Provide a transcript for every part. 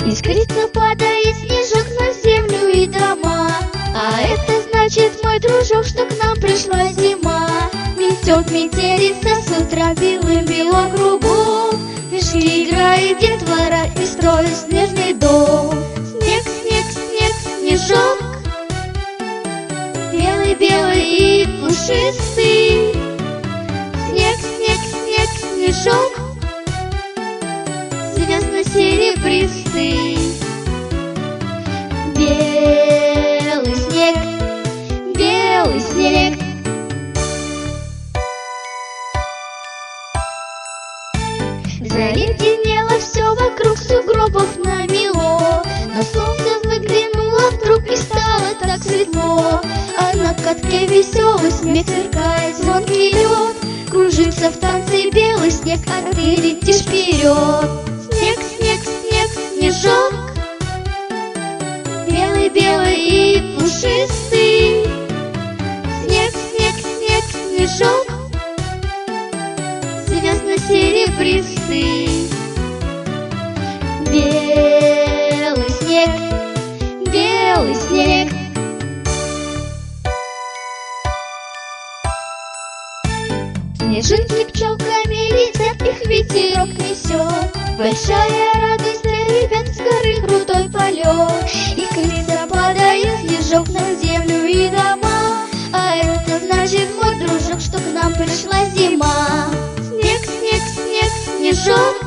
Искрится, падает снежок на землю и дома. А это значит, мой дружок, что к нам пришла зима. Метет метелица с утра белым-бело кругом. Пешки играет детвора и строит снежный дом. Снег, снег, снег, снежок, белый-белый и пушистый. Снег, снег, снег, снежок, звездно-серебристый. Белый снег, белый снег. Заледенело все вокруг, сугробов намело. Но солнце выглянуло вдруг и стало так светло. А на катке веселый снег сверкает звонкий лед. Кружится в танце белый снег, а ты летишь вперед. Снег, снег, снег, снежок, белый-белый и пушистый. Снег, снег, снег, снежок, звездно-серебристый. Белый снег, белый снег. Снежинки пчелками летят, их ветерок несет. Большая радость для ребят, с горы крутой полет. И крыльца падает снежок на землю и дома. А это значит, мой дружок, что к нам пришла зима. Снег, снег, снег, снежок,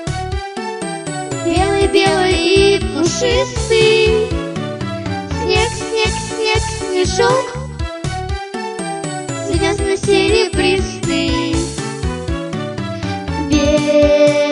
белый-белый и пушистый. Снег, снег, снег, снежок, звездно-серебристый. Белый